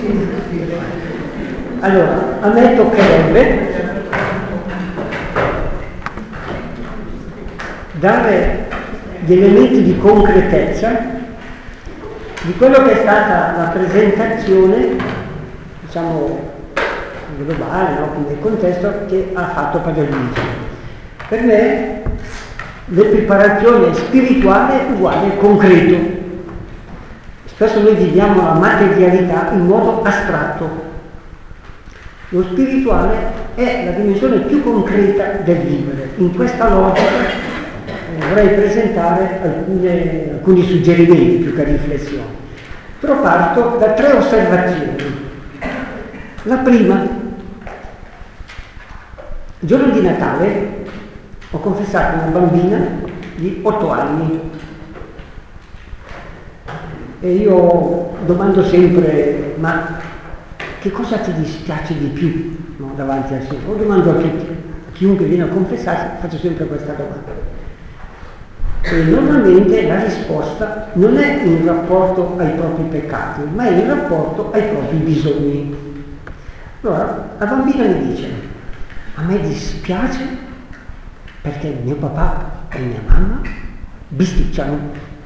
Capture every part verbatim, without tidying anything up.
Allora, a me toccherebbe dare gli elementi di concretezza di quello che è stata la presentazione, diciamo, globale, no? Quindi nel contesto che ha fatto Padre Luigi. Per me l'equiparazione spirituale è uguale al concreto. Spesso noi viviamo la materialità in modo astratto. Lo spirituale è la dimensione più concreta del vivere. In questa logica vorrei presentare alcune, alcuni suggerimenti più che riflessioni. Però parto da tre osservazioni. La prima, il giorno di Natale ho confessato una bambina di otto anni e io domando sempre, ma che cosa ti dispiace di più, no, davanti al Signore? Lo domando a tutti, a chiunque viene a confessarsi, faccio sempre questa domanda. E normalmente la risposta non è in rapporto ai propri peccati, ma è in rapporto ai propri bisogni. Allora, la bambina mi dice, a me dispiace perché mio papà e mia mamma bisticciano.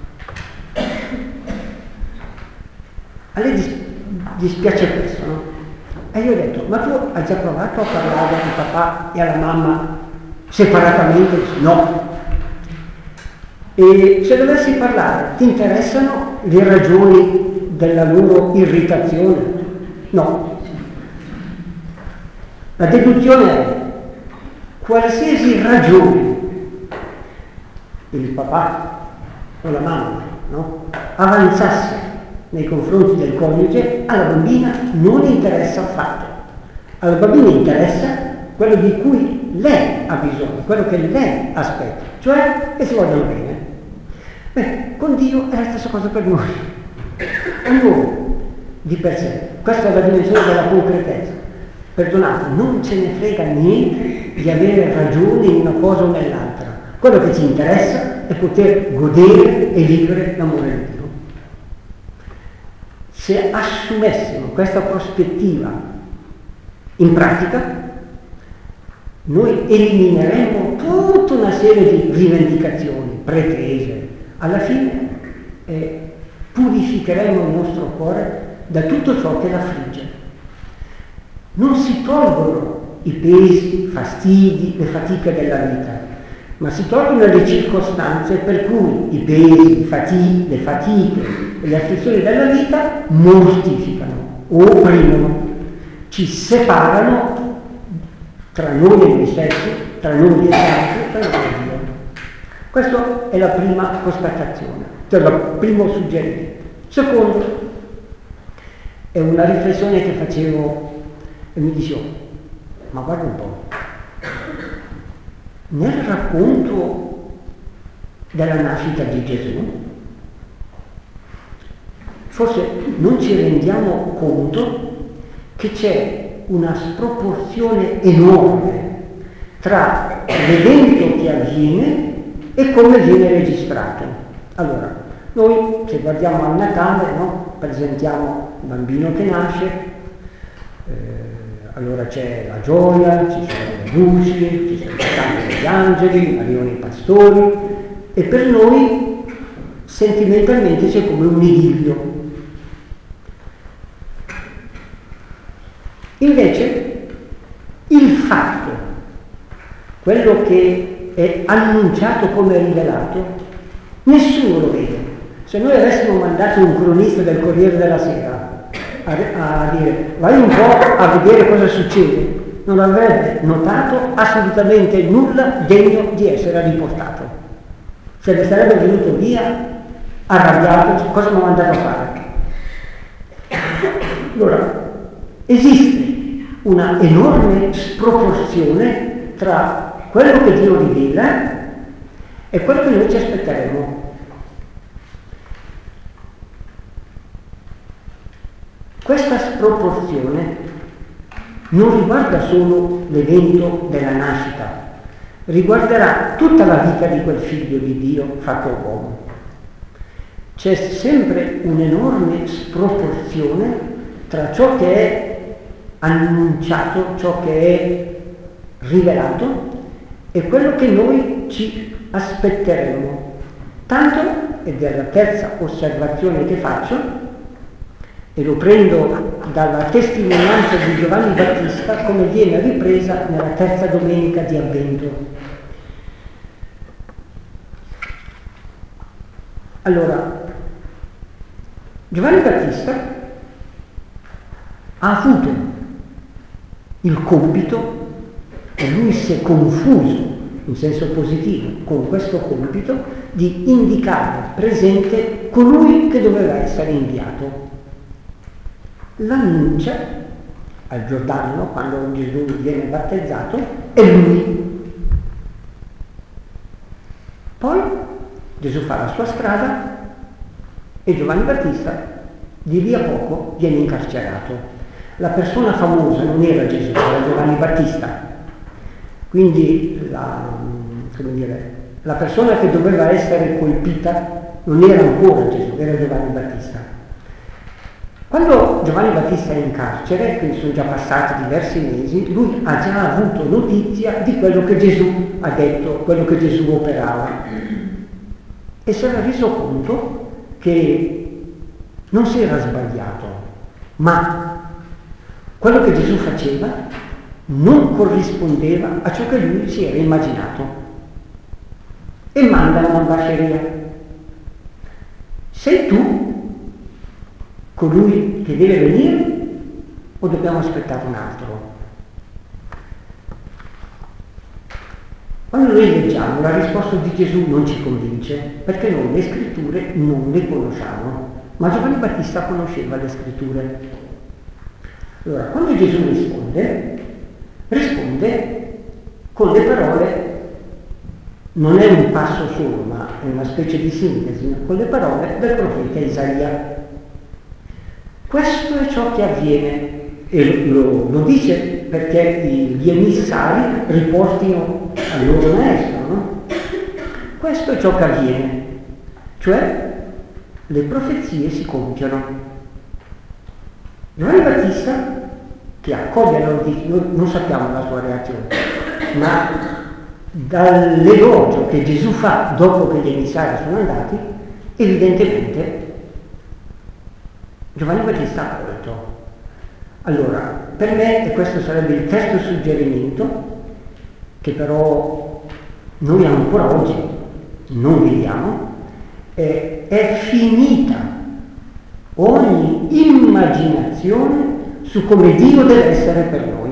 A lei dis- dispiace questo, no? E io ho detto, ma tu hai già provato a parlare al papà e alla mamma separatamente? No. E se dovessi parlare, ti interessano le ragioni della loro irritazione? No. La deduzione è, qualsiasi ragione il papà o la mamma, no, avanzasse nei confronti del coniuge, alla bambina non interessa affatto. Alla bambina interessa quello di cui lei ha bisogno, quello che lei aspetta, cioè che si vogliono bene. Beh, con Dio è la stessa cosa per noi. Ognuno di per sé. Questa è la dimensione della concretezza. Perdonate, non ce ne frega niente di avere ragione in una cosa o nell'altra. Quello che ci interessa è poter godere e vivere l'amore di Dio. Se assumessimo questa prospettiva in pratica, noi elimineremmo tutta una serie di rivendicazioni, pretese. Alla fine eh, purificheremo il nostro cuore da tutto ciò che l'affligge. Non si tolgono i pesi, i fastidi, le fatiche della vita, ma si tolgono le circostanze per cui i pesi, i fatichi, le fatiche e le afflizioni della vita mortificano, opprimono, ci separano tra noi e noi stessi, tra noi e gli altri, tra noi e Dio. Questa è la prima constatazione, cioè il primo suggerimento. Secondo, è una riflessione che facevo e mi dicevo, ma guarda un po', nel racconto della nascita di Gesù, forse non ci rendiamo conto che c'è una sproporzione enorme tra l'evento che avviene e come viene registrato. Allora, noi se guardiamo al Natale, no, presentiamo il bambino che nasce, eh, allora c'è la gioia, ci sono le luci, ci sono i canti degli angeli, arrivano i pastori, e per noi sentimentalmente c'è come un idillio. Invece il fatto, quello che è annunciato come rivelato, nessuno lo vede. Se noi avessimo mandato un cronista del Corriere della Sera a, a dire vai un po' a vedere cosa succede, non avrebbe notato assolutamente nulla degno di essere riportato. Se ne sarebbe venuto via arrabbiato, cosa mi ha mandato a fare? Allora, esiste una enorme sproporzione tra quello che Dio rivela e quello che noi ci aspetteremo. Questa sproporzione non riguarda solo l'evento della nascita, riguarderà tutta la vita di quel figlio di Dio fatto uomo. C'è sempre un'enorme sproporzione tra ciò che è annunciato, ciò che è rivelato e quello che noi ci aspetteremo. Tanto, ed è la terza osservazione che faccio, e lo prendo dalla testimonianza di Giovanni Battista come viene ripresa nella terza domenica di Avvento. Allora, Giovanni Battista ha avuto il compito, e lui si è confuso in senso positivo con questo compito, di indicare presente colui che doveva essere inviato. L'annuncia al Giordano, quando Gesù viene battezzato, è lui. Poi Gesù fa la sua strada e Giovanni Battista di lì a poco viene incarcerato. La persona famosa non era Gesù, era Giovanni Battista. Quindi la, come dire, la persona che doveva essere colpita non era ancora Gesù, era Giovanni Battista. Quando Giovanni Battista è in carcere, quindi sono già passati diversi mesi, lui ha già avuto notizia di quello che Gesù ha detto, quello che Gesù operava. E si era reso conto che non si era sbagliato, ma quello che Gesù faceva non corrispondeva a ciò che lui si era immaginato. E manda un'ambasceria. Sei tu colui che deve venire o dobbiamo aspettare un altro? Quando noi leggiamo la risposta di Gesù non ci convince, perché noi le scritture non le conosciamo, ma Giovanni Battista conosceva le scritture. Allora, quando Gesù risponde, risponde con le parole, non è un passo solo, ma è una specie di sintesi, con le parole del profeta Isaia. Questo è ciò che avviene, e lo, lo dice perché gli emissari riportino al loro maestro, no? Questo è ciò che avviene, cioè le profezie si compiono. Giovanni Battista, che accoglie la notizia, noi non sappiamo la sua reazione, ma dall'elogio che Gesù fa dopo che gli emissari sono andati, evidentemente Giovanni Battista ha colto. Allora, per me, e questo sarebbe il terzo suggerimento, che però noi ancora oggi non vediamo, è, è finita ogni immaginazione su come Dio deve essere per noi.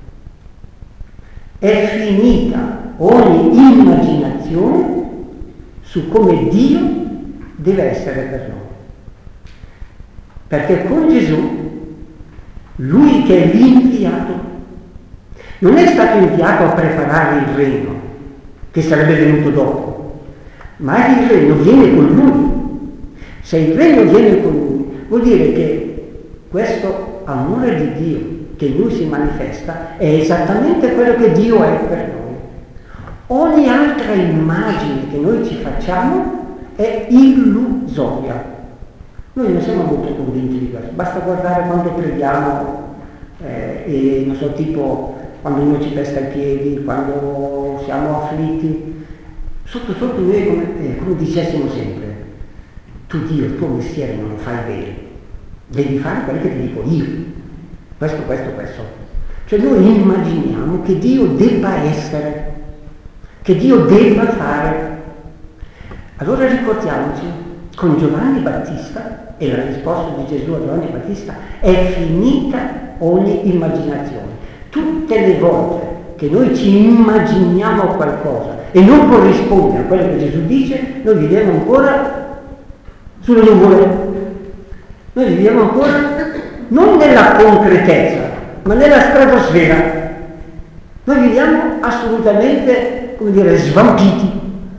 È finita ogni immaginazione su come Dio deve essere per noi. Perché con Gesù, lui che è l'inviato, non è stato inviato a preparare il regno, che sarebbe venuto dopo, ma il regno viene con lui. Se il regno viene con lui, vuol dire che questo amore di Dio che in lui si manifesta è esattamente quello che Dio è per noi. Ogni altra immagine che noi ci facciamo è illusoria. Noi non siamo molto convinti di questo, basta guardare quando preghiamo eh, e non so, tipo quando uno ci pesta i piedi, quando siamo afflitti, sotto sotto noi come, eh, come dicessimo sempre, tu Dio il tuo mestiere non lo fai bene, devi fare quello che ti dico io, questo, questo, questo. Cioè noi immaginiamo che Dio debba essere, che Dio debba fare. Allora ricordiamoci, con Giovanni Battista, e la risposta di Gesù a Giovanni Battista, è finita ogni immaginazione. Tutte le volte che noi ci immaginiamo qualcosa e non corrisponde a quello che Gesù dice, noi viviamo ancora sulle nuvole. Noi viviamo ancora non nella concretezza, ma nella stratosfera. Noi viviamo assolutamente, come dire, svampiti.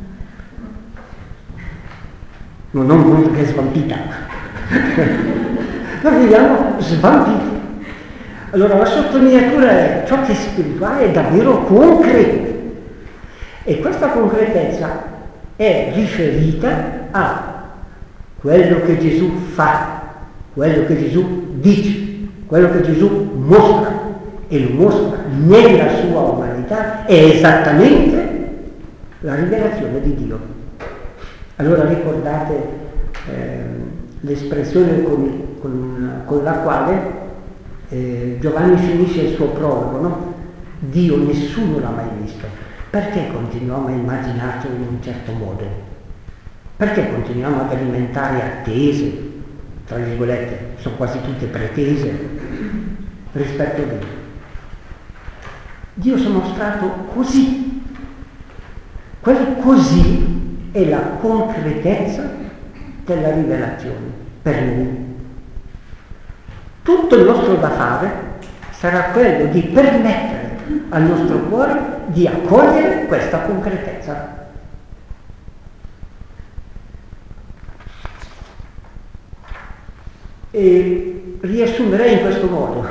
No, non molto che è svampita. Noi viviamo svampiti. Allora la sottolineatura è ciò che è spirituale è davvero concreto. E questa concretezza è riferita a quello che Gesù fa, quello che Gesù dice. quello che Gesù mostra, e lo mostra nella sua umanità, è esattamente la rivelazione di Dio. Allora ricordate eh, l'espressione con, con, con la quale eh, Giovanni finisce il suo prologo, no? Dio nessuno l'ha mai visto. Perché continuiamo a immaginarcelo in un certo modo? Perché continuiamo ad alimentare attese, tra virgolette, sono quasi tutte pretese, rispetto a Dio? Dio si è mostrato così. Quel così è la concretezza della rivelazione per noi. Tutto il nostro da fare sarà quello di permettere al nostro cuore di accogliere questa concretezza. E riassumerei in questo modo: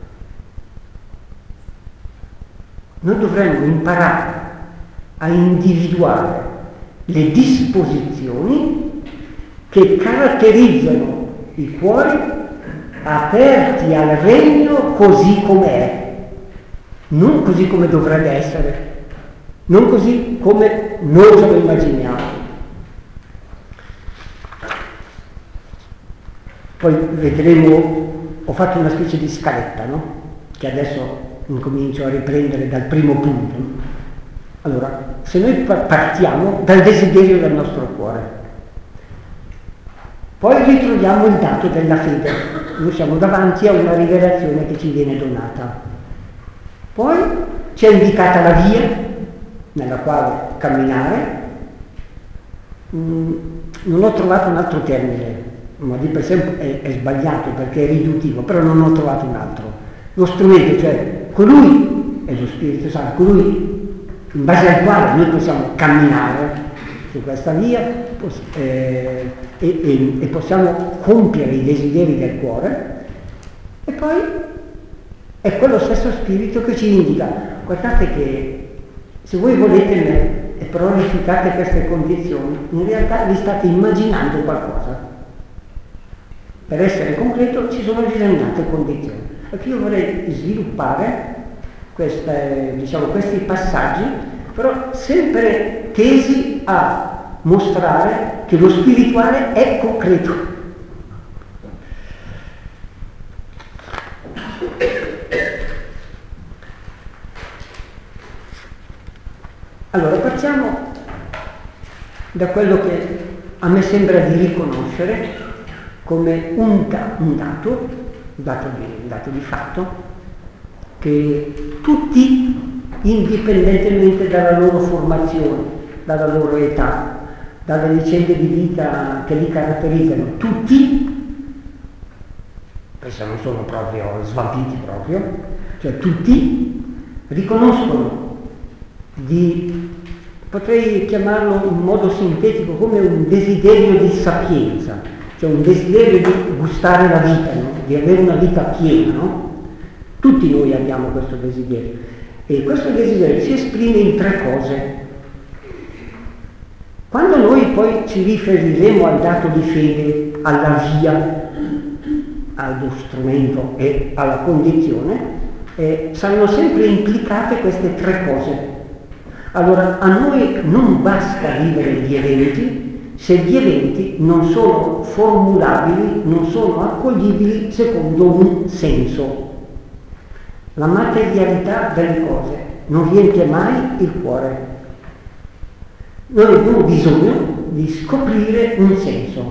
noi dovremmo imparare a individuare le disposizioni che caratterizzano i cuori aperti al regno così com'è, non così come dovrebbe essere, non così come noi ce lo immaginiamo. Poi vedremo, ho fatto una specie di scaletta, no? Che adesso incomincio a riprendere dal primo punto. Allora, se noi partiamo dal desiderio del nostro cuore, poi ritroviamo il dato della fede, noi siamo davanti a una rivelazione che ci viene donata, poi ci è indicata la via nella quale camminare. Mm, non ho trovato un altro termine, ma di per sé è, è sbagliato perché è riduttivo, però non ho trovato un altro. Lo strumento, cioè colui è lo Spirito Santo, colui in base al quale noi possiamo camminare su questa via poss- eh, e, e, e possiamo compiere i desideri del cuore, e poi è quello stesso Spirito che ci indica: guardate che se voi volete me e prolificate queste condizioni, in realtà vi state immaginando qualcosa. Per essere concreto ci sono determinate condizioni. Perché io vorrei sviluppare queste, diciamo, questi passaggi, però sempre tesi a mostrare che lo spirituale è concreto. Allora, partiamo da quello che a me sembra di riconoscere come un, da, un dato, un dato di, un dato di fatto, che tutti, indipendentemente dalla loro formazione, dalla loro età, dalle vicende di vita che li caratterizzano, tutti, questi non sono proprio svampiti proprio, cioè tutti riconoscono di, potrei chiamarlo in modo sintetico, come un desiderio di sapienza, cioè un desiderio di gustare la vita, no? Di avere una vita piena, no? Tutti noi abbiamo questo desiderio, e questo desiderio si esprime in tre cose. Quando noi poi ci riferiremo al dato di fede, alla via, allo strumento e alla condizione, eh, saranno sempre implicate queste tre cose. Allora, a noi non basta vivere gli eventi se gli eventi non sono formulabili, non sono accoglibili secondo un senso. La materialità delle cose non riempie mai il cuore. Noi abbiamo bisogno di scoprire un senso.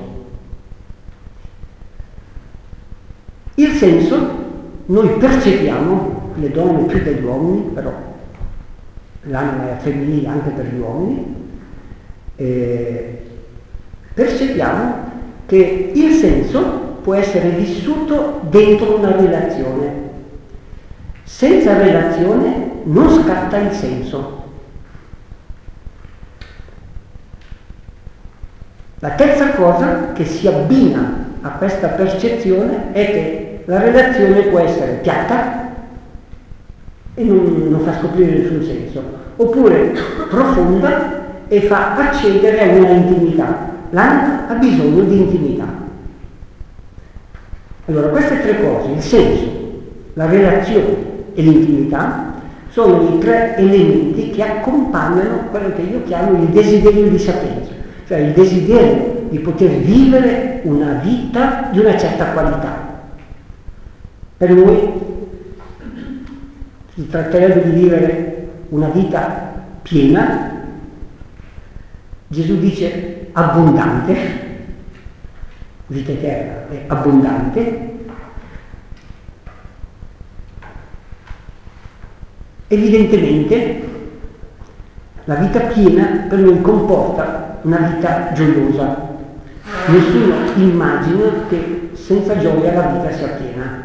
Il senso noi percepiamo, le donne più degli uomini, però l'anima è femminile anche per gli uomini, eh, percepiamo che il senso può essere vissuto dentro una relazione. Senza relazione non scatta il senso. La terza cosa che si abbina a questa percezione è che la relazione può essere piatta e non, non fa scoprire nessun senso, oppure profonda e fa accedere a una intimità. L'anima ha bisogno di intimità. Allora, queste tre cose, il senso, la relazione e l'intimità, sono i tre elementi che accompagnano quello che io chiamo il desiderio di sapienza, cioè il desiderio di poter vivere una vita di una certa qualità. Per noi si tratterebbe di vivere una vita piena, Gesù dice abbondante, vita eterna è abbondante. Evidentemente la vita piena per noi comporta una vita gioiosa. Nessuno immagina che senza gioia la vita sia piena.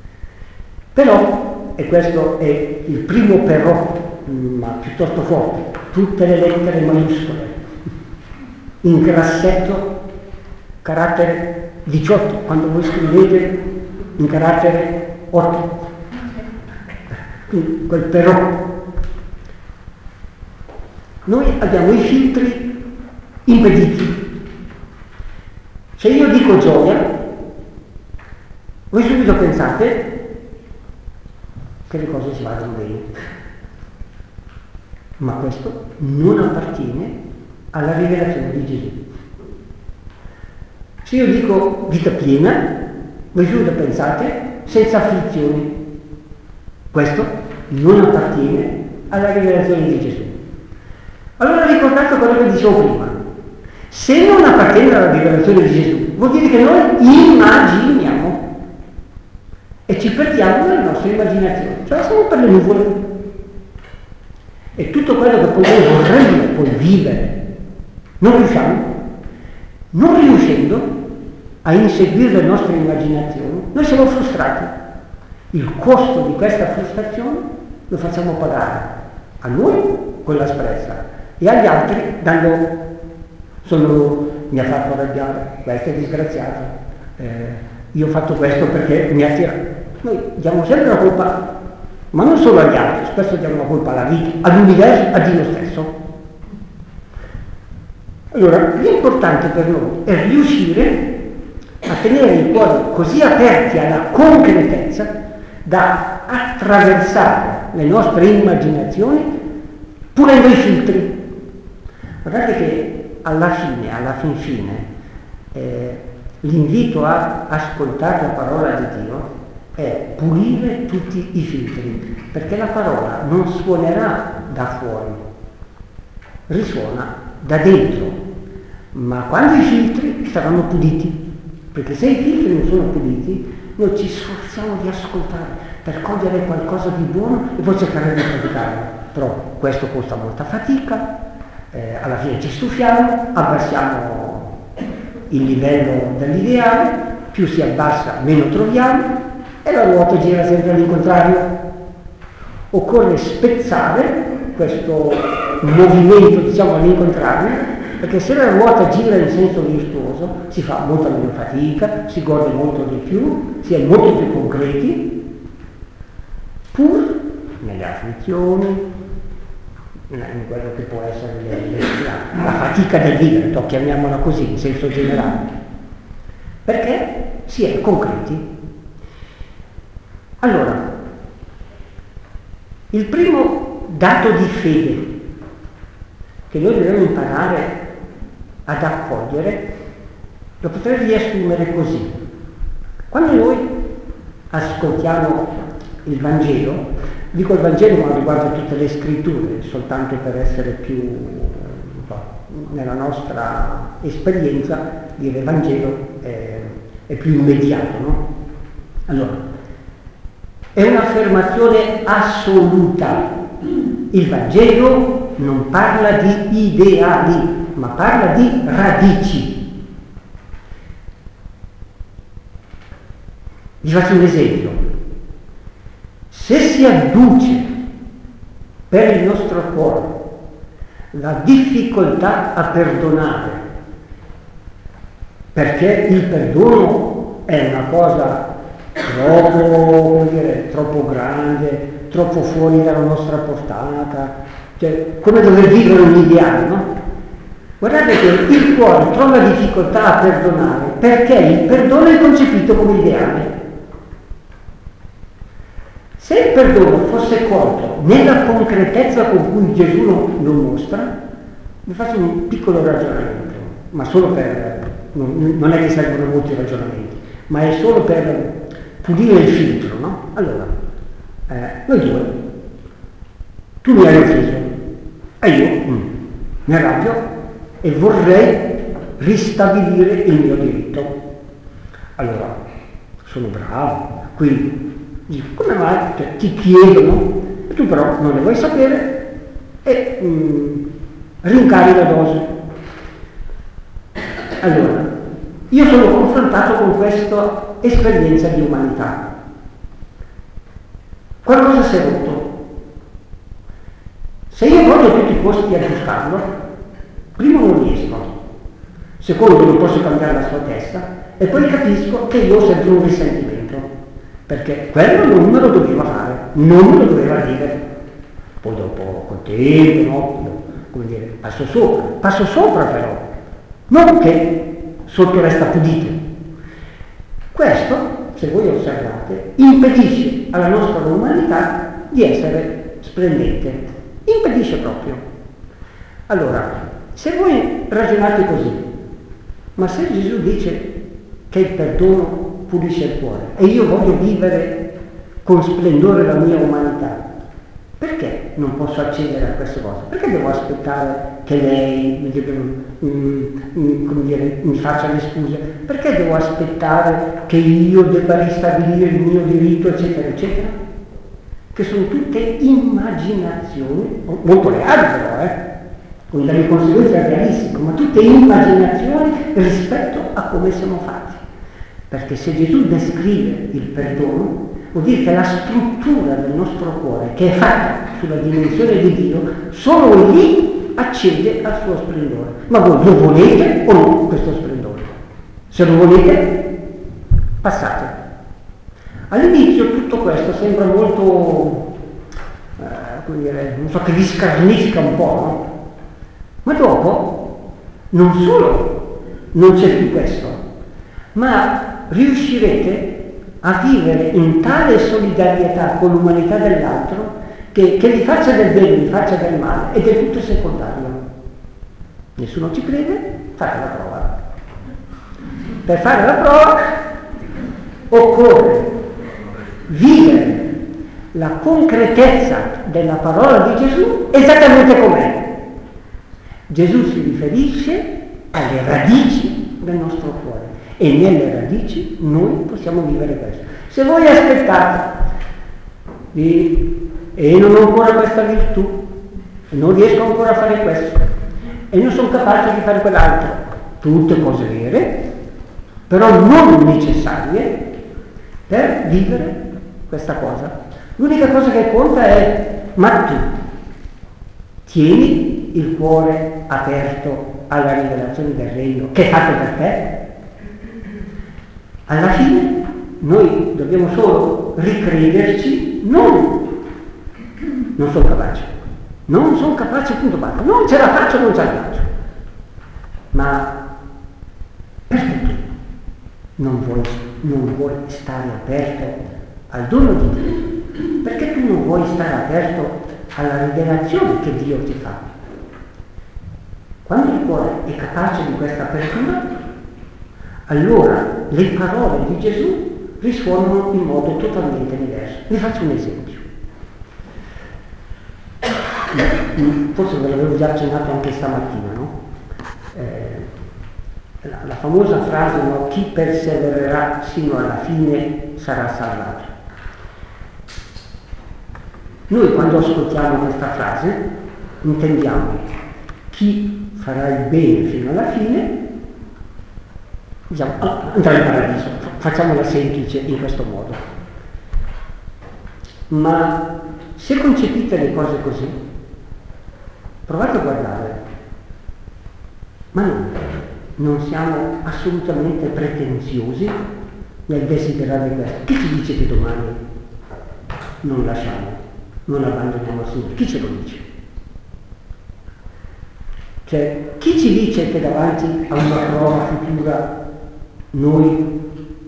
Però, e questo è il primo però, ma piuttosto forte, tutte le lettere maiuscole, in grassetto, carattere diciotto, quando voi scrivete in carattere otto. Quel però. Noi abbiamo i filtri impediti. Se io dico gioia, voi subito pensate che le cose si vadano bene. Ma questo non appartiene alla rivelazione di Gesù. Se io dico vita piena, voi subito pensate senza afflizioni. Questo non appartiene alla rivelazione di Gesù. Allora ricordate quello che dicevo prima. Se non appartiene alla rivelazione di Gesù, vuol dire che noi immaginiamo e ci perdiamo nelle nostre immaginazioni, cioè siamo per le nuvole. E tutto quello che poi noi vorremmo poi vivere, non riusciamo. Non riuscendo a inseguire le nostre immaginazioni, noi siamo frustrati. Il costo di questa frustrazione lo facciamo pagare a noi con l'asprezza e agli altri dando sono, mi ha fatto arrabbiare, questo è disgraziato, eh, io ho fatto questo perché mi ha tirato. Noi diamo sempre la colpa, ma non solo agli altri, spesso diamo la colpa alla vita, all'universo, a Dio stesso. Allora, l'importante per noi è riuscire a tenere i cuori così aperti alla concretezza da attraversare le nostre immaginazioni pulendo i filtri. Guardate che alla fine, alla fin fine, eh, l'invito a ascoltare la parola di Dio è pulire tutti i filtri, perché la parola non suonerà da fuori, risuona da dentro, ma quando i filtri saranno puliti, perché se i filtri non sono puliti, noi ci sforziamo di ascoltare per cogliere qualcosa di buono e poi cercare di praticarlo. Però questo costa molta fatica, eh, alla fine ci stufiamo, abbassiamo il livello dell'ideale, più si abbassa meno troviamo e la ruota gira sempre all'incontrario. Occorre spezzare questo movimento, diciamo, all'incontrario, perché se la ruota gira in senso virtuoso si fa molta meno fatica, si gode molto di più, si è molto più concreti, pur nelle afflizioni, in quello che può essere le, le, la, la fatica del vivere, to, chiamiamola così, in senso generale, perché si è concreti. Allora, il primo dato di fede che noi dobbiamo imparare ad accogliere, lo potrei riassumere così. Quando noi ascoltiamo il Vangelo, dico il Vangelo ma riguarda tutte le scritture, soltanto per essere più, nella nostra esperienza, dire Vangelo è, è più immediato, no? Allora, è un'affermazione assoluta. Il Vangelo non parla di ideali, ma parla di radici. Vi faccio un esempio. Se si adduce per il nostro cuore la difficoltà a perdonare, perché il perdono è una cosa troppo, come dire, troppo grande, troppo fuori dalla nostra portata, cioè come dover vivere un ideale, no? Guardate che il cuore trova difficoltà a perdonare perché il perdono è concepito come ideale. Se il perdono fosse colto nella concretezza con cui Gesù lo mostra, vi faccio un piccolo ragionamento, ma solo per, non, non è che servono molti ragionamenti, ma è solo per pulire il filtro, no? Allora, eh, noi due, tu mi hai offeso e io mm, mi arrabbio e vorrei ristabilire il mio diritto. Allora, sono bravo, quindi dico, come mai? Cioè, ti chiedono, tu però non ne vuoi sapere e mm, rincari la dose. Allora, io sono confrontato con questa esperienza di umanità. Qualcosa si è rotto. Se io voglio a tutti i costi aggiustarlo, primo non riesco, secondo non posso cambiare la sua testa e poi capisco che io ho sempre un risentimento, perché quello non me lo doveva fare, non me lo doveva dire. Poi dopo col tempo, no? Come dire, passo sopra, passo sopra però, non che sotto resta pulito. Questo, se voi osservate, impedisce alla nostra umanità di essere splendente, impedisce proprio. Allora, se voi ragionate così, ma se Gesù dice che il perdono pulisce il cuore e io voglio vivere con splendore la mia umanità, perché non posso accedere a queste cose? Perché devo aspettare che lei mi, dica, mm, mm, come dire, mi faccia le scuse? Perché devo aspettare che io debba ristabilire il mio diritto, eccetera, eccetera? Che sono tutte immaginazioni, molto reali però, eh? Con delle conseguenze realistiche, ma tutte immaginazioni rispetto a come siamo fatti. Perché se Gesù descrive il perdono, vuol dire che la struttura del nostro cuore, che è fatta sulla dimensione di Dio, solo lì accede al suo splendore. Ma voi lo volete o no questo splendore? Se lo volete, passate. All'inizio tutto questo sembra molto, eh, come dire, non so, che vi scarnisca un po', no? Ma dopo, non solo non c'è più questo, ma riuscirete a vivere in tale solidarietà con l'umanità dell'altro che, che vi faccia del bene, vi faccia del male, ed è tutto secondario. Nessuno ci crede? Fate la prova. Per fare la prova occorre vivere la concretezza della parola di Gesù esattamente com'è. Gesù si riferisce alle radici del nostro cuore e nelle radici noi possiamo vivere questo. Se voi aspettate di, e non ho ancora questa virtù, non riesco ancora a fare questo e non sono capace di fare quell'altro, tutte cose vere, però non necessarie per vivere questa cosa. L'unica cosa che conta è, ma tu tieni il cuore aperto alla rivelazione del regno che è fatto per te? Alla fine noi dobbiamo solo ricrederci, non, non sono capace, non sono capace, punto basta, non ce la faccio, non ce la faccio. Ma perché tu non vuoi, non vuoi stare aperto al dono di Dio? Perché tu non vuoi stare aperto alla rivelazione che Dio ti fa? Quando il cuore è capace di questa apertura, allora le parole di Gesù risuonano in modo totalmente diverso. Vi faccio un esempio. Forse ve l'avevo già accennato anche stamattina, no? Eh, la, la famosa frase, no? Chi persevererà sino alla fine sarà salvato. Noi quando ascoltiamo questa frase intendiamo chi farà il bene fino alla fine, diciamo, andrà in paradiso. Facciamola semplice in questo modo. Ma se concepite le cose così, provate a guardare, ma noi non siamo assolutamente pretenziosi nel desiderare questo. Chi ci dice che domani non lasciamo, non abbandoniamo il Signore? Chi ce lo dice? Cioè, chi ci dice che davanti a una prova futura noi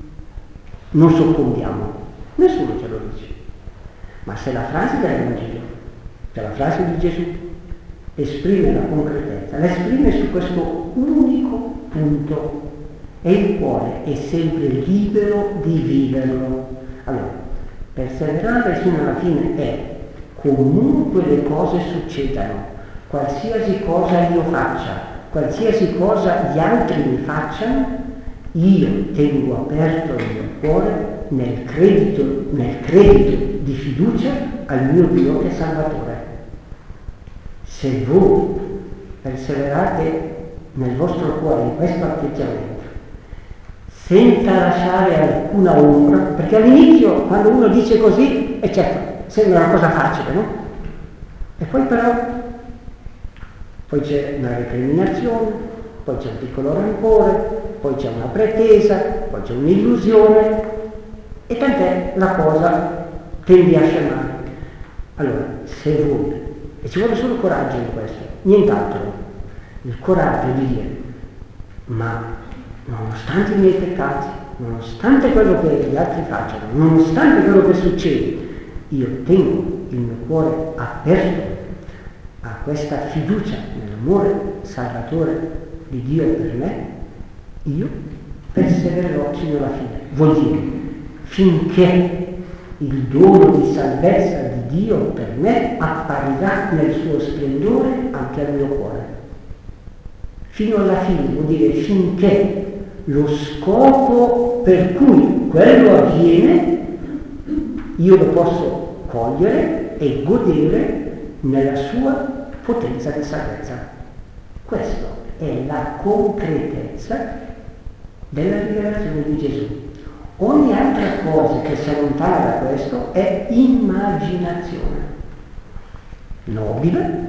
non soccombiamo? Nessuno ce lo dice. Ma se la frase dell'Evangelo, cioè la frase di Gesù, esprime la concretezza, la esprime su questo unico punto, e il cuore è sempre libero di viverlo. Allora, perseverare fino alla fine è comunque le cose succedano, qualsiasi cosa io faccia, qualsiasi cosa gli altri mi facciano, io tengo aperto il mio cuore nel credito, nel credito di fiducia al mio Dio che è Salvatore. Se voi perseverate nel vostro cuore in questo atteggiamento, senza lasciare alcuna ombra, perché all'inizio quando uno dice così, è certo, sembra una cosa facile, no? E poi però, poi c'è una recriminazione, poi c'è un piccolo rancore, poi c'è una pretesa, poi c'è un'illusione, e tant'è la cosa tende a scemare. Allora, se voi, e ci vuole solo coraggio in questo, nient'altro, il coraggio di dire, ma nonostante i miei peccati, nonostante quello che gli altri facciano, nonostante quello che succede, io tengo il mio cuore aperto a questa fiducia nell'amore salvatore di Dio per me, io persevererò fino alla fine. Vuol dire, finché il dono di salvezza di Dio per me apparirà nel suo splendore anche al mio cuore. Fino alla fine, vuol dire finché lo scopo per cui quello avviene, io lo posso cogliere e godere nella sua potenza di salvezza. Questa è la concretezza della rivelazione di Gesù. Ogni altra cosa che si allontana da questo è immaginazione. Nobile,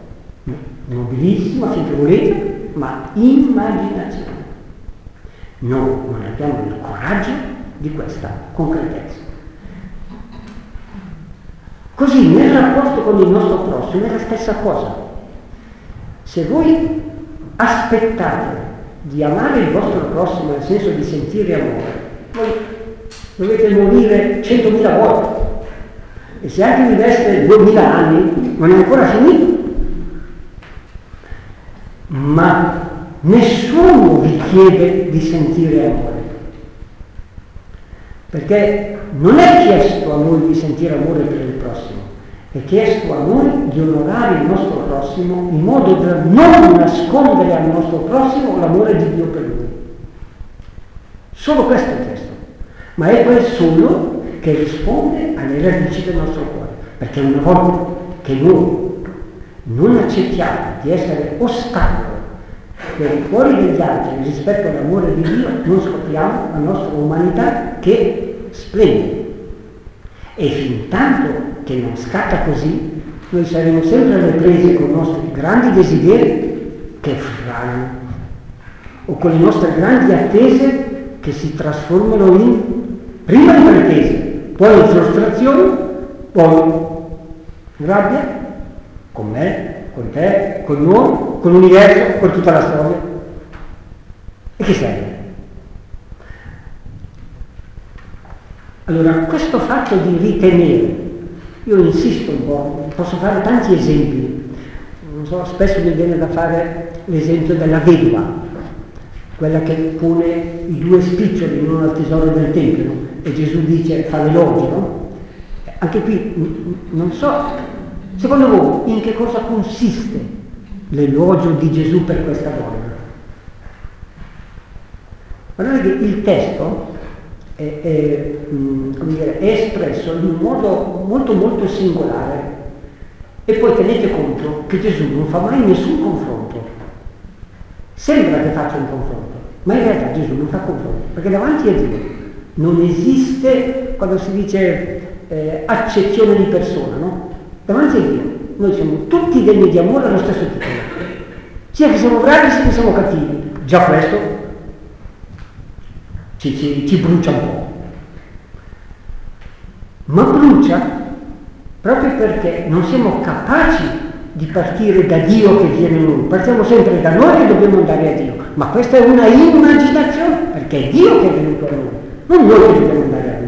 nobilissima finché volete, ma immaginazione. Noi non abbiamo il coraggio di questa concretezza. Così nel rapporto con il nostro prossimo è la stessa cosa. Se voi aspettate di amare il vostro prossimo nel senso di sentire amore, voi dovete morire centomila volte, e se anche viveste duemila anni non è ancora finito. Ma nessuno vi chiede di sentire amore, perché non è chiesto a noi di sentire amore per il prossimo, è chiesto a noi di onorare il nostro prossimo in modo da non nascondere al nostro prossimo l'amore di Dio per lui. Solo questo è il testo, ma è quel solo che risponde alle radici del nostro cuore, perché una volta che noi non accettiamo di essere ostacolo per i cuori degli altri rispetto all'amore di Dio, non scopriamo la nostra umanità che splende. E fin tanto che non scatta così, noi saremo sempre alle prese con i nostri grandi desideri che fuggiranno, o con le nostre grandi attese che si trasformano in prima in pretese, poi in frustrazioni, poi in rabbia con me, con te, con noi, con l'universo, con tutta la storia. E che serve? Allora, questo fatto di ritenere, io insisto un po', posso fare tanti esempi, non so, spesso mi viene da fare l'esempio della vedova, quella che pone i due spiccioli in uno al tesoro del Tempio, no? E Gesù dice, fa l'elogio, no? Anche qui, non so, secondo voi, in che cosa consiste l'elogio di Gesù per questa donna? Guardate che il testo è, è, come dire, è espresso in un modo molto molto singolare, e poi tenete conto che Gesù non fa mai nessun confronto. Sembra che faccia un confronto, ma in realtà Gesù non fa confronto, perché davanti a Dio non esiste, quando si dice eh, accezione di persona, no? Davanti a Dio noi siamo tutti degni di amore allo stesso titolo, sia che siamo bravi sia che siamo cattivi. Già questo ci, ci, ci brucia un po', ma brucia proprio perché non siamo capaci di partire da Dio che viene in noi, partiamo sempre da noi che dobbiamo andare a Dio, ma questa è una immaginazione, perché è Dio che è venuto a noi, non noi che dobbiamo andare a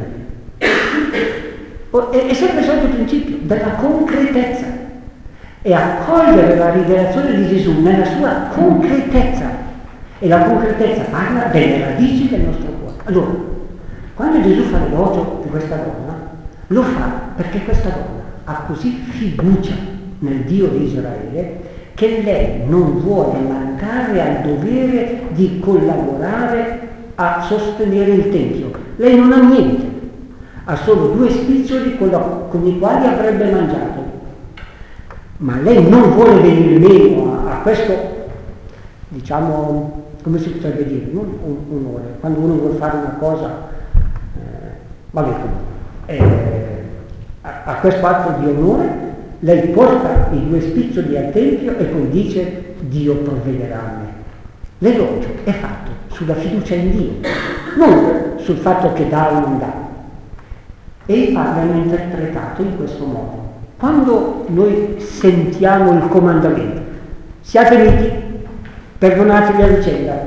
Lui. È sempre il solito principio della concretezza e accogliere la rivelazione di Gesù nella sua concretezza, e la concretezza parla delle radici del nostro cuore. Allora, quando Gesù fa l'elogio di questa donna, lo fa perché questa donna ha così fiducia nel Dio di Israele che lei non vuole mancare al dovere di collaborare a sostenere il Tempio. Lei non ha niente, ha solo due spiccioli con, la, con i quali avrebbe mangiato, ma lei non vuole venire meno a, a questo, diciamo, come si potrebbe dire, non un onore, quando uno vuole fare una cosa, eh, vabbè, eh, a, a questo atto di onore, lei porta i due spiccioli al Tempio e poi dice: Dio provvederà a me. L'elogio è fatto sulla fiducia in Dio, non sul fatto che dà o non dà. E i padri hanno interpretato in questo modo. Quando noi sentiamo il comandamento, siate miti, perdonatevi a vicenda,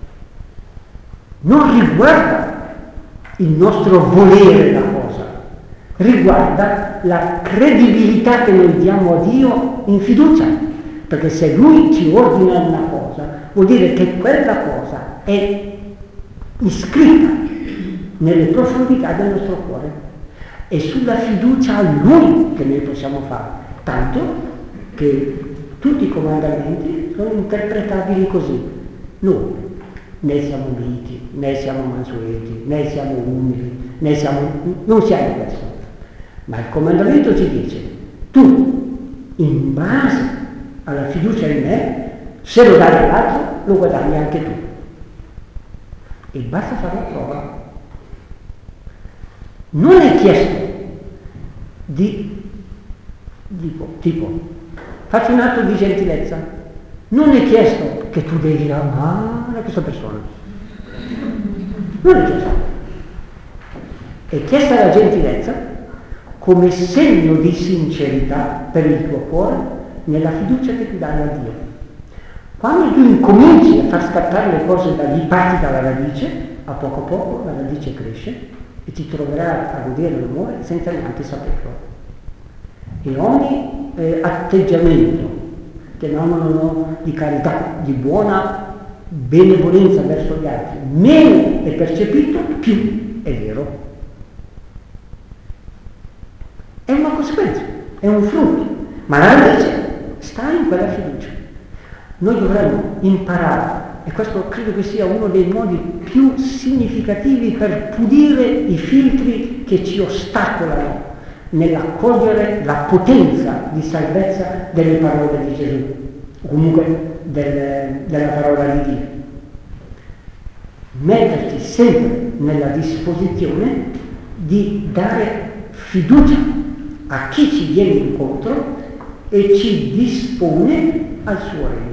non riguarda il nostro volere la cosa, riguarda la credibilità che noi diamo a Dio in fiducia, perché se Lui ci ordina una cosa, vuol dire che quella cosa è iscritta nelle profondità del nostro cuore. È sulla fiducia a Lui che noi possiamo fare, tanto che tutti i comandamenti sono interpretabili così. Noi né siamo miti, né siamo mansueti, né siamo umili, né siamo, non siamo questo. Ma il comandamento ci dice: tu, in base alla fiducia in me, se lo dai all'altro, lo guadagni anche tu. E basta fare la prova. Non è chiesto di, dico, tipo, faccio un atto di gentilezza, non è chiesto che tu devi amare questa persona, non è chiesto, è chiesta la gentilezza come segno di sincerità per il tuo cuore nella fiducia che tu dai a Dio. Quando tu incominci a far scattare le cose da lì, parti dalla radice, a poco a poco la radice cresce e ti troverai a godere l'amore senza neanche saperlo. E ogni eh, atteggiamento, chiamiamolo di carità, di buona benevolenza verso gli altri, meno è percepito, più è vero. È una conseguenza, è un frutto, ma la radice sta in quella fiducia. Noi dovremmo imparare, e questo credo che sia uno dei modi più significativi per pulire i filtri che ci ostacolano nell'accogliere la potenza di salvezza delle parole di Gesù, o comunque del, della parola di Dio. Metterci sempre nella disposizione di dare fiducia a chi ci viene incontro e ci dispone al suo regno.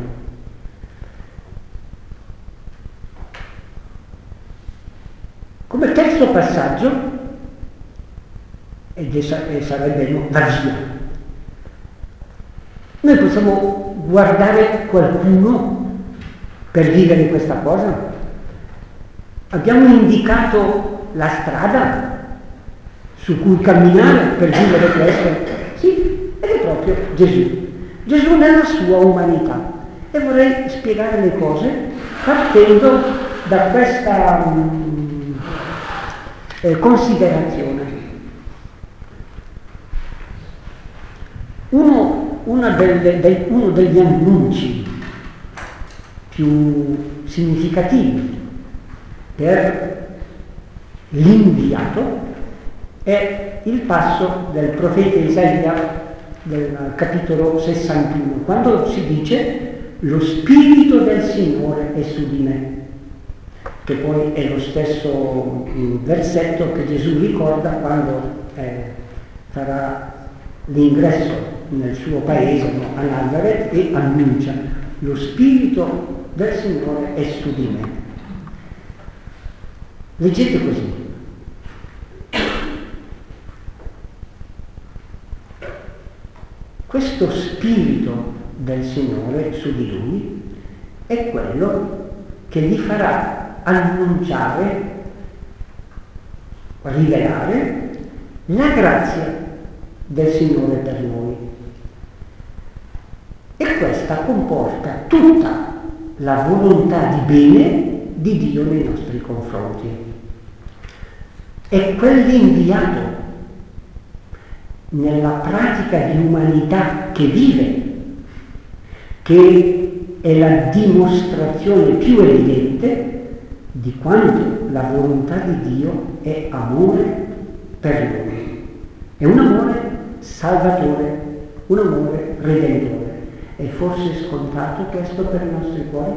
Come terzo passaggio, e sarebbe la via. Noi possiamo guardare qualcuno per vivere questa cosa? Abbiamo indicato la strada su cui camminare per vivere questo? Sì, ed è proprio Gesù. Gesù nella sua umanità. E vorrei spiegare le cose partendo da questa um, eh, considerazione. Uno, una delle, dei, uno degli annunci più significativi per l'inviato è il passo del profeta Isaia del capitolo sessantuno, quando si dice: lo spirito del Signore è su di me, che poi è lo stesso versetto che Gesù ricorda quando eh, farà l'ingresso nel suo paese, no, a Nazaret, e annuncia: lo spirito del Signore è su di me. Leggete così: questo spirito del Signore su di lui è quello che gli farà annunciare, rivelare la grazia del Signore per noi. E questa comporta tutta la volontà di bene di Dio nei nostri confronti. È quell'inviato nella pratica di umanità che vive, che è la dimostrazione più evidente di quanto la volontà di Dio è amore per noi. È un amore salvatore, un amore redentore. È forse scontato questo per i nostri cuori?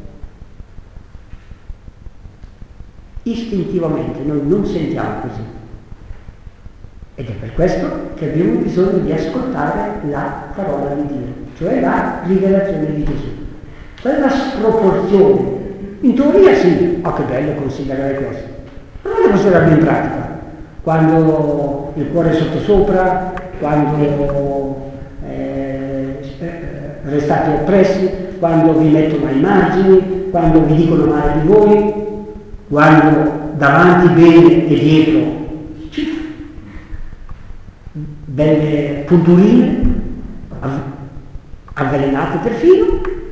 Istintivamente noi non sentiamo così. Ed è per questo che abbiamo bisogno di ascoltare la parola di Dio, cioè la rivelazione di Gesù. Quella sproporzione, in teoria sì, oh che bello considerare questo, ma non devo considerarlo in pratica. Quando il cuore è sottosopra, quando eh, restate oppressi, quando vi mettono ai margini, quando vi dicono male di voi, quando davanti bene e dietro belle punturine, avvelenate perfino,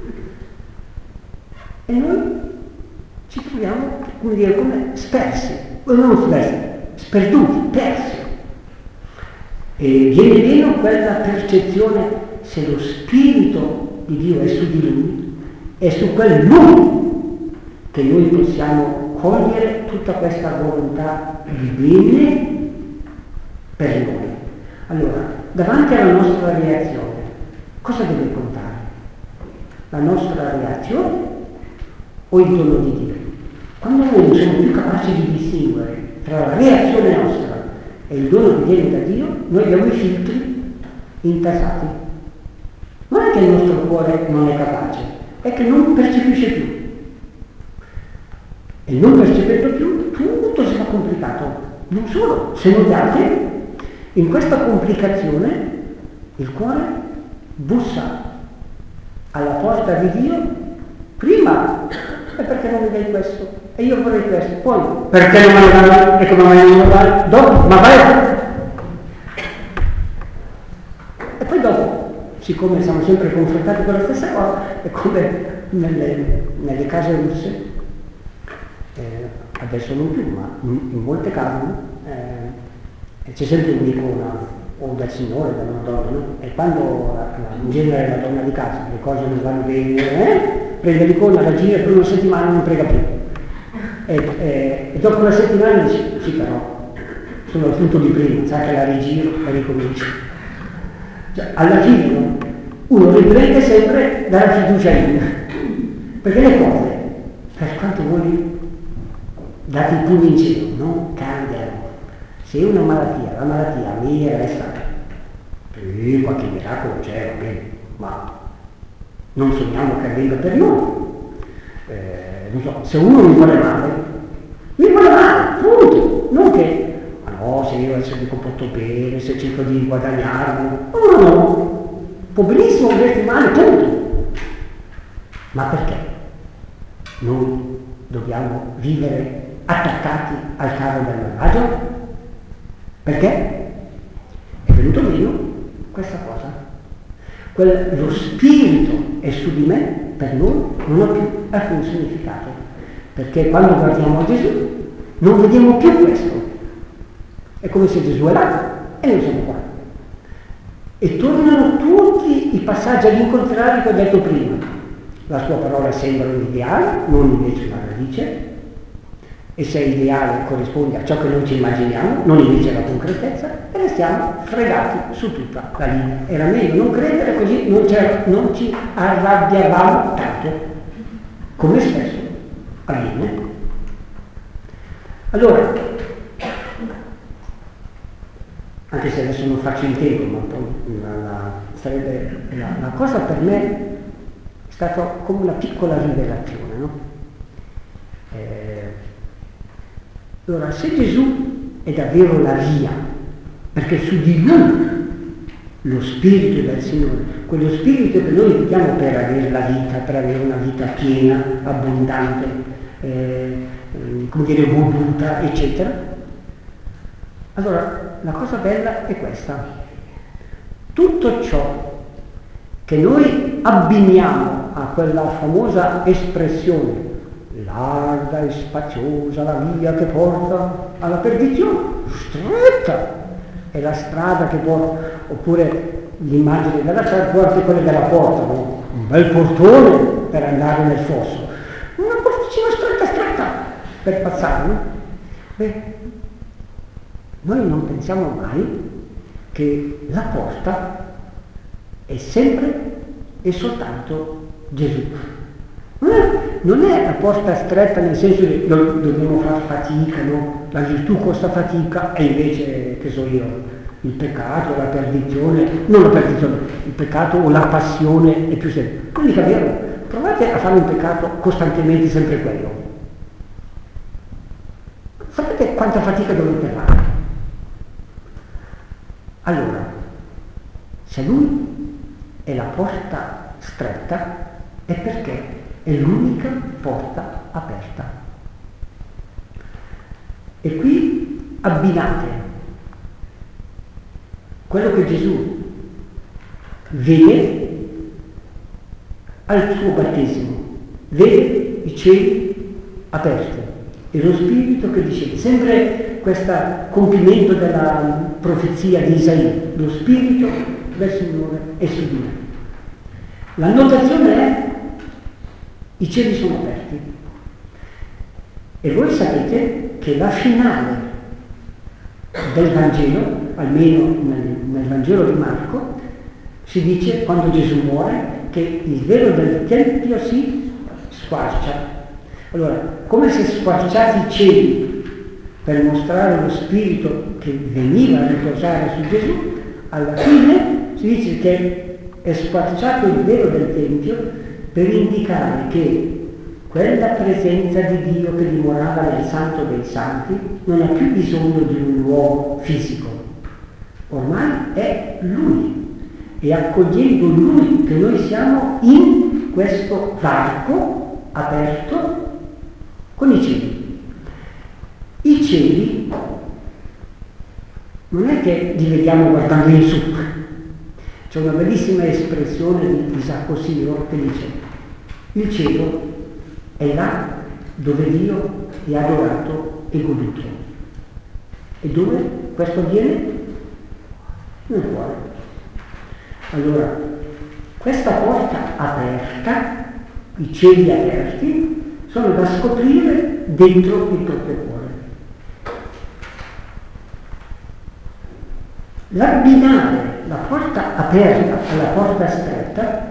e noi ci troviamo, come dire, come spersi, non spersi, sperduti, persi. E viene meno quella percezione, se lo Spirito di Dio è su di lui, è su quel lui che noi possiamo cogliere tutta questa volontà di bene per noi. Allora, davanti alla nostra reazione, cosa deve contare? La nostra reazione o il dono di Dio? Quando noi non siamo più capaci di distinguere tra la reazione nostra e il dono che viene da Dio, noi abbiamo i filtri intasati. Non è che il nostro cuore non è capace, è che non percepisce più. E non percependo più, tutto si fa complicato. Non solo, se notate, in questa complicazione il cuore bussa alla porta di Dio, prima è perché non mi dai questo, e io vorrei questo, poi perché non me lo dai, e come mai non me lo dai, dopo, ma vai! E poi dopo, siccome siamo sempre confrontati con la stessa cosa, è come nelle, nelle case russe, eh, adesso non più, ma in, in molte case, eh, c'è sempre un'icona o del Signore, della Madonna, no? E quando la, la, in genere la donna di casa le cose non vanno bene, eh? prende l'icona, la gira per una settimana e non prega più. E, e, e dopo una settimana dice, sì però, sono al punto di prima, sa che la rigiro e ricomincio. Cioè, alla fine uno riprende sempre dalla fiducia in, perché le cose, per quanto voi date i pugni in cielo, no? Cambiano. Se una malattia, la malattia mi resta, sì, qualche miracolo c'è, va bene, ma non sogniamo che avvenga per noi. Eh, non so, se uno mi vuole male, mi vuole male, punto. Non che, ma no, se io adesso mi comporto bene, se cerco di guadagnarmi, no, no, no, può benissimo volerti male, punto. Ma perché? Noi dobbiamo vivere attaccati al carro del malvagio? Perché? È venuto meno questa cosa. Quel, lo spirito è su di me, per noi non ha più alcun significato. Perché quando guardiamo a Gesù non vediamo più questo. È come se Gesù è là e noi siamo qua. E tornano tutti i passaggi agli incontrari che ho detto prima. La sua parola sembra un ideale, non invece una radice. E se ideale corrisponde a ciò che noi ci immaginiamo, non invece alla concretezza, e restiamo fregati su tutta la linea. Era meglio non credere, così non, non ci arrabbiavamo tanto, come spesso avviene. Allora, anche se adesso non faccio in tempo, ma poi la, la, sarebbe, la, la cosa per me è stata come una piccola rivelazione, no? Eh, Allora, se Gesù è davvero la via, perché su di lui lo spirito del Signore, quello spirito che noi vediamo per avere la vita, per avere una vita piena, abbondante, eh, come dire, voluta, eccetera. Allora, la cosa bella è questa. Tutto ciò che noi abbiniamo a quella famosa espressione, larga e spaziosa la via che porta alla perdizione, stretta è la strada che porta, oppure l'immagine della strada, guarda quella della porta, no? Un bel portone per andare nel fosso, una porticina stretta stretta per passare, no? Beh, noi non pensiamo mai che la porta è sempre e soltanto Gesù. Non è la porta stretta nel senso che dobbiamo fare fatica, no? La virtù costa fatica e invece, che so io, il peccato, la perdizione, non la perdizione, il peccato o la passione è più semplice. Non è vero, provate a fare un peccato costantemente sempre quello. Sapete quanta fatica dovete fare? Allora, se lui è la porta stretta, è perché è l'unica porta aperta. E qui abbinate quello che Gesù vede al suo battesimo, vede i cieli aperti e lo Spirito che dice, sempre questo compimento della profezia di Isaia, lo Spirito del Signore è su di me. La notazione è i cieli sono aperti e voi sapete che la finale del Vangelo, almeno nel, nel Vangelo di Marco, si dice quando Gesù muore che il velo del Tempio si squarcia. Allora, come se squarciati i cieli per mostrare lo Spirito che veniva a riposare su Gesù, alla fine si dice che è squarciato il velo del Tempio per indicare che quella presenza di Dio che dimorava nel Santo dei Santi non ha più bisogno di un luogo fisico, ormai è Lui, e accogliendo Lui che noi siamo in questo varco aperto con i cieli. I cieli non è che li vediamo guardando in su. C'è una bellissima espressione di Isacco Siro che dice: il cielo è là dove Dio è adorato e goduto. E dove questo avviene? Nel cuore. Allora, questa porta aperta, i cieli aperti, sono da scoprire dentro il proprio cuore. L'abbinare la porta aperta alla porta stretta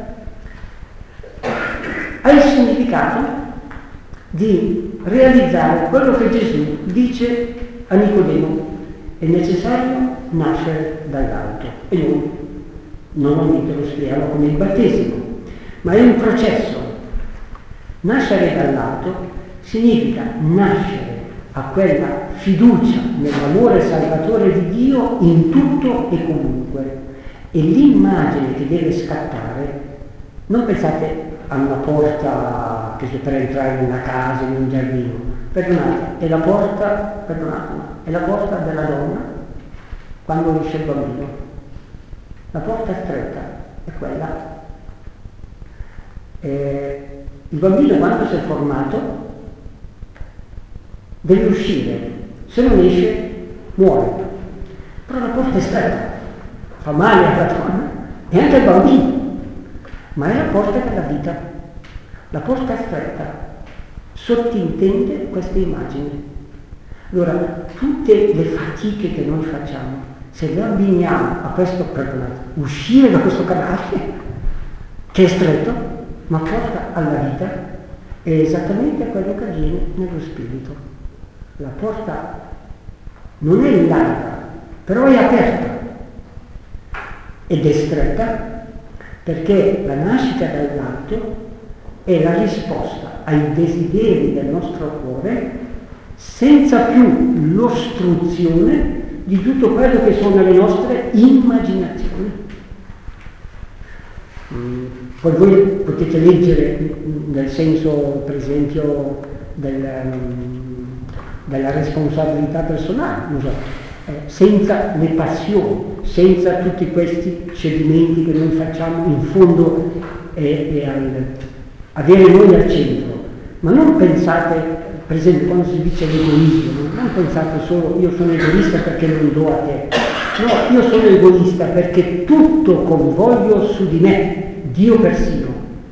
ha il significato di realizzare quello che Gesù dice a Nicodemo: è necessario nascere dall'alto. E noi normalmente lo spieghiamo come il battesimo, ma è un processo. Nascere dall'alto significa nascere a quella fiducia nell'amore salvatore di Dio in tutto e comunque. E l'immagine che deve scattare, non pensate a una porta che si per entrare in una casa, in un giardino, perdonate, è la porta, perdonate, è la porta della donna quando esce il bambino. La porta stretta è quella. Eh, il bambino quando si è formato deve uscire, se non esce muore. Però la porta è stretta, fa male alla donna e anche al bambino, ma è la porta della vita. La porta stretta sottintende queste immagini. Allora, tutte le fatiche che noi facciamo, se le abbiniamo a questo, perdonate, uscire da questo canale che è stretto, ma porta alla vita, è esattamente quello che avviene nello spirito. La porta non è larga, però è aperta ed è stretta perché la nascita dall'alto è la risposta ai desideri del nostro cuore senza più l'ostruzione di tutto quello che sono le nostre immaginazioni. Poi voi potete leggere nel senso, per esempio, del, della responsabilità personale, non so, eh, senza le passioni, senza tutti questi cedimenti che noi facciamo, in fondo è, è al, avere noi al centro. Ma non pensate, per esempio, quando si dice l'egoismo, non pensate solo io sono egoista perché non do a te. No, io sono egoista perché tutto convoglio su di me, Dio persino.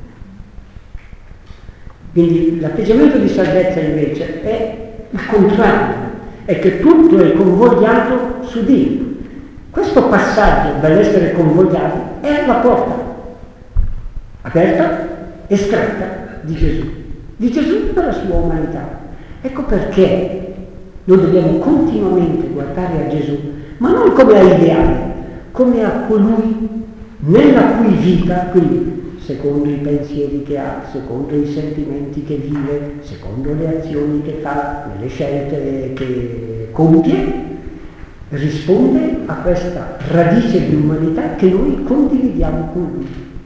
Quindi l'atteggiamento di salvezza invece è il contrario, è che tutto è convogliato su Dio. Questo passaggio dall'essere convogliati è la porta aperta e stretta di Gesù, di Gesù per la sua umanità. Ecco perché noi dobbiamo continuamente guardare a Gesù, ma non come a ideale, come a colui nella cui vita, quindi secondo i pensieri che ha, secondo i sentimenti che vive, secondo le azioni che fa, le scelte che compie, risponde a questa radice di umanità che noi condividiamo con lui.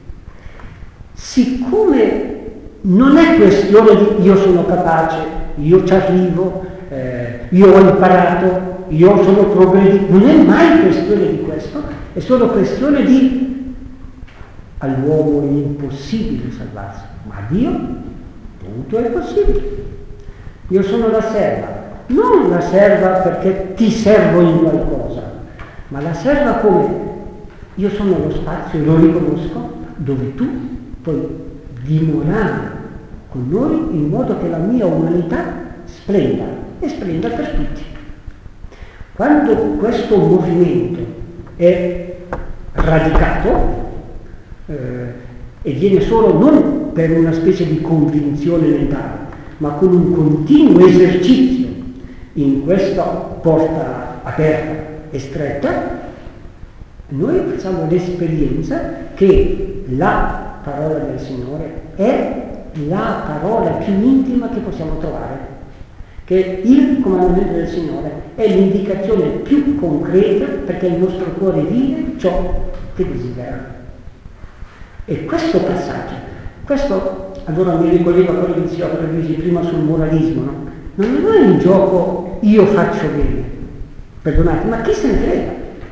Siccome non è questione di io sono capace, io ci arrivo, eh, io ho imparato, io sono progredito, non è mai questione di questo, è solo questione di all'uomo è impossibile salvarsi, ma a Dio tutto è possibile. Io sono la serva, non la serva perché ti servo in qualcosa, ma la serva come io sono lo spazio, lo riconosco, dove tu puoi dimorare con noi in modo che la mia umanità splenda e splenda per tutti. Quando questo movimento è radicato eh, e viene solo non per una specie di convinzione mentale, ma con un continuo esercizio in questa porta aperta e stretta, noi facciamo l'esperienza che la parola del Signore è la parola più intima che possiamo trovare, che il comandamento del Signore è l'indicazione più concreta perché il nostro cuore vive ciò che desidera. E questo passaggio, questo allora mi ricollego a quello che diceva prima sul moralismo, no? Non è in gioco io faccio bene, perdonate, ma chi se ne frega?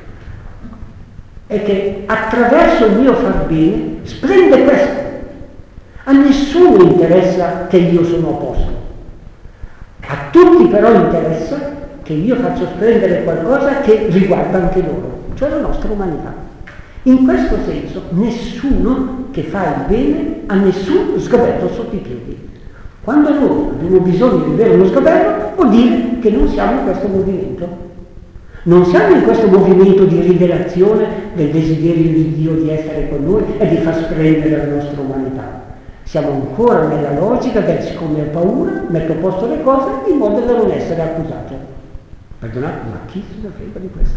È che attraverso il mio far bene splende questo. A nessuno interessa che io sono a posto. A tutti però interessa che io faccio splendere qualcosa che riguarda anche loro, cioè la nostra umanità. In questo senso nessuno che fa il bene ha nessun sgabello sotto i piedi. Quando noi abbiamo bisogno di avere uno sgabello vuol dire che non siamo in questo movimento. Non siamo in questo movimento di rivelazione del desiderio di Dio di essere con noi e di far splendere la nostra umanità. Siamo ancora nella logica del siccome ho paura, metto a posto le cose in modo da non essere accusato. Perdonate, ma chi se ne frega di questo?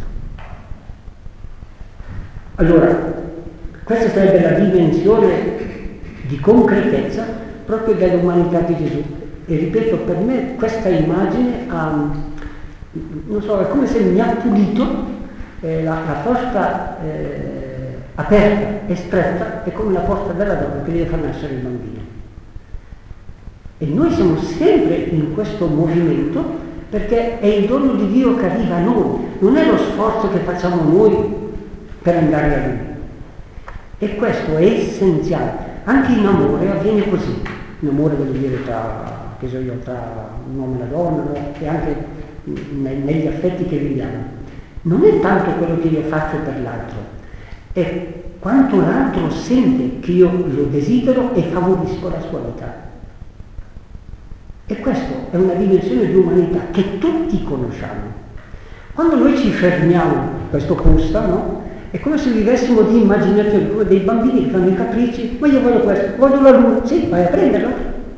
Allora, questa sarebbe la dimensione di concretezza proprio dell'umanità di Gesù. E ripeto, per me questa immagine ha, non so, è come se mi ha pulito eh, la, la porta eh, aperta e stretta, è come la porta della donna che deve far nascere il bambino. E noi siamo sempre in questo movimento perché è il dono di Dio che arriva a noi, non è lo sforzo che facciamo noi per andare a Lui. E questo è essenziale. Anche in amore avviene così. In amore vuol dire tra, che so io, tra un uomo e una donna, no? E anche negli affetti che viviamo. Non è tanto quello che io faccio per l'altro, è quanto l'altro sente che io lo desidero e favorisco la sua vita. E questa è una dimensione di umanità che tutti conosciamo. Quando noi ci fermiamo, questo costa, no? È come se vivessimo di immaginazione, come dei bambini che fanno i capricci, ma io voglio questo, voglio la luna, sì, vai a prenderla.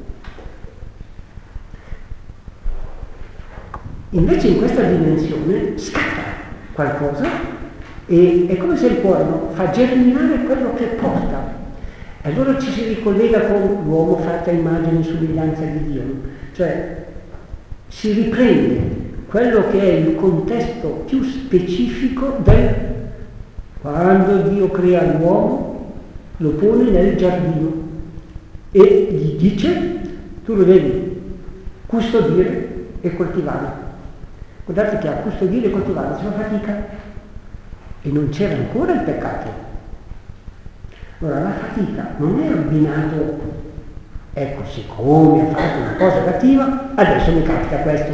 Invece in questa dimensione scatta qualcosa e è come se il cuore fa germinare quello che porta. E allora ci si ricollega con l'uomo fatto a immagine e somiglianza di Dio, cioè si riprende quello che è il contesto più specifico del quando Dio crea l'uomo, lo pone nel giardino e gli dice: tu lo devi custodire e coltivare. Guardate che a custodire e coltivare si fa fatica, e non c'era ancora il peccato. Allora la fatica non è abbinato, ecco, siccome ha fatto una cosa cattiva, adesso mi capita questo.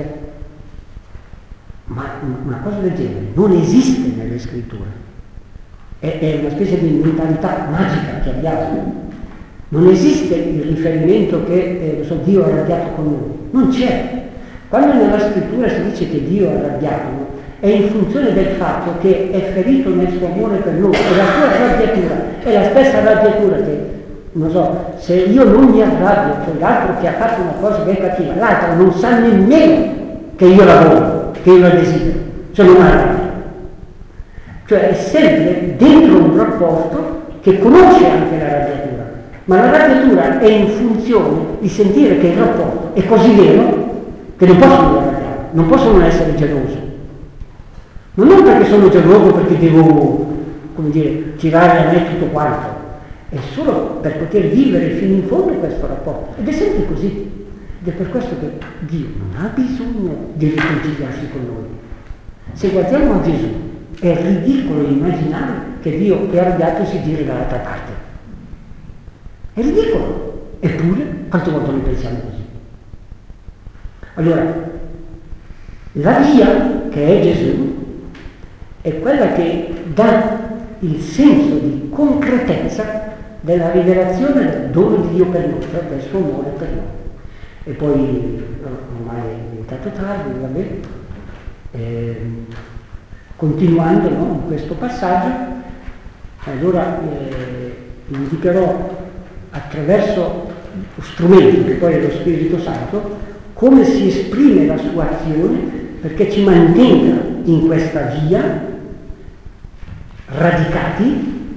Ma una cosa del genere non esiste nelle scritture. È, è una specie di mentalità magica che abbiamo. Non esiste il riferimento che eh, so, Dio è arrabbiato con noi. Non c'è. Quando nella scrittura si dice che Dio è arrabbiato, è in funzione del fatto che è ferito nel suo amore per noi, e la sua arrabbiatura è la stessa arrabbiatura che, non so, se io non mi arrabbio, cioè l'altro che ha fatto una cosa che è cattiva, l'altro non sa nemmeno che io la voglio, che io la desidero, cioè non arrabbio. Cioè è sempre dentro un rapporto che conosce anche l'arrabbiatura, ma l'arrabbiatura è in funzione di sentire che il rapporto è così vero che non possono arrabbiare, non possono essere geloso. Ma non perché sono geloso perché devo, come dire, tirare a me tutto quanto, è solo per poter vivere fino in fondo questo rapporto. Ed è sempre così. Ed è per questo che Dio non ha bisogno di riconciliarsi con noi. Se guardiamo a Gesù, è ridicolo immaginare che Dio che è arrabbiato si giri dall'altra parte. È ridicolo. Eppure, quante volte noi pensiamo così? Allora, la via, che è Gesù, è quella che dà il senso di concretezza della rivelazione del dono di Dio per noi, cioè del suo amore per noi. E poi, ormai è diventato tardi, vabbè, eh, continuando, no, in questo passaggio, allora eh, indicherò attraverso lo strumento che poi è lo Spirito Santo come si esprime la sua azione perché ci mantenga in questa via radicati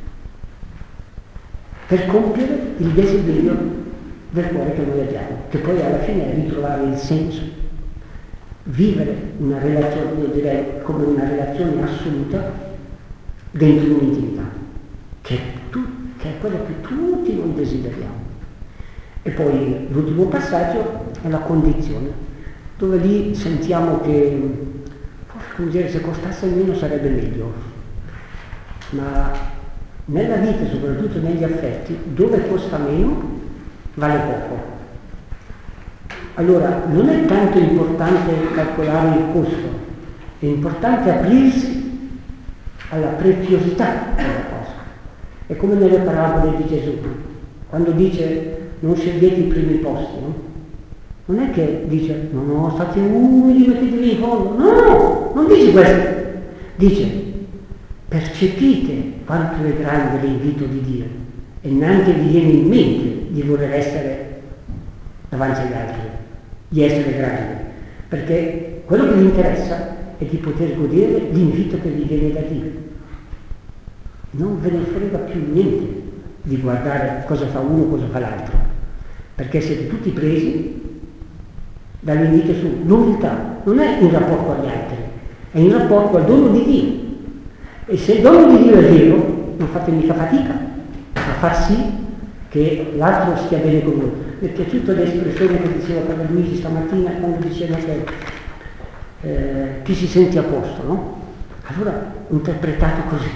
per compiere il desiderio del cuore che noi abbiamo, che poi alla fine è ritrovare il senso, vivere una relazione, io direi come una relazione assoluta dentro un'intimità, che è, tu, che è quello che tutti noi desideriamo. E poi l'ultimo passaggio è la condizione, dove lì sentiamo che, come dire, se costasse meno sarebbe meglio, ma nella vita, soprattutto negli affetti, dove costa meno vale poco. Allora non è tanto importante calcolare il costo, è importante aprirsi alla preziosità della cosa. È come nelle parabole di Gesù, quando dice non scegliete i primi posti, no? Non è che dice no, no, state umili, mettetevi in fondo, no, non dice questo, dice percepite quanto è grande l'invito di Dio e neanche vi viene in mente di voler essere davanti agli altri, di essere grandi, perché quello che vi interessa è di poter godere l'invito che vi viene da Dio. Non ve ne frega più niente di guardare cosa fa uno, cosa fa l'altro, perché siete tutti presi dall'invito su. L'umiltà non è in rapporto agli altri, è in rapporto al dono di Dio. E se il dono di Dio è vero, non fate mica fatica a far sì che l'altro stia bene con voi. Mi è piaciuta l'espressione che diceva Padre Luigi stamattina quando diceva che eh, chi si sente a posto, no? Allora, interpretato così.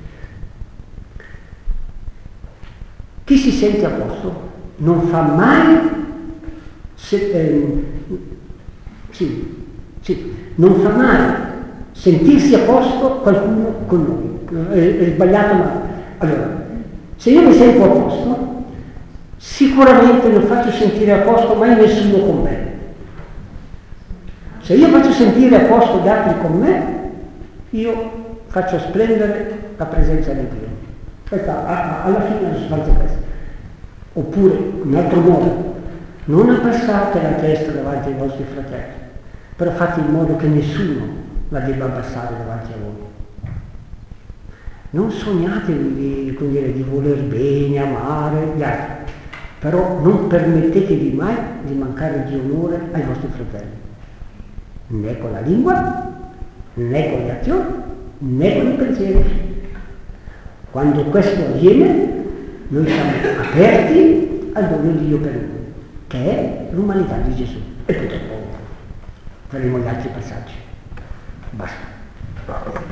Chi si sente a posto non fa mai, se, eh, sì, sì, non fa mai sentirsi a posto qualcuno con noi. È, è sbagliato, ma allora, se io mi sento a posto, sicuramente non faccio sentire a posto mai nessuno con me. Se io faccio sentire a posto gli altri con me, io faccio splendere la presenza di Dio. Questa, alla fine la sostanza è questa. Oppure, in altro modo, non abbassate la testa davanti ai vostri fratelli, però fate in modo che nessuno la debba abbassare davanti a voi. Non sognate di, dire, di voler bene, amare gli altri, però non permettetevi mai di mancare di onore ai vostri fratelli, né con la lingua, né con le azioni, né con i pensieri. Quando questo avviene, noi siamo aperti al dono di Dio per noi, che è l'umanità di Gesù. E poi dopo faremo gli altri passaggi. Basta.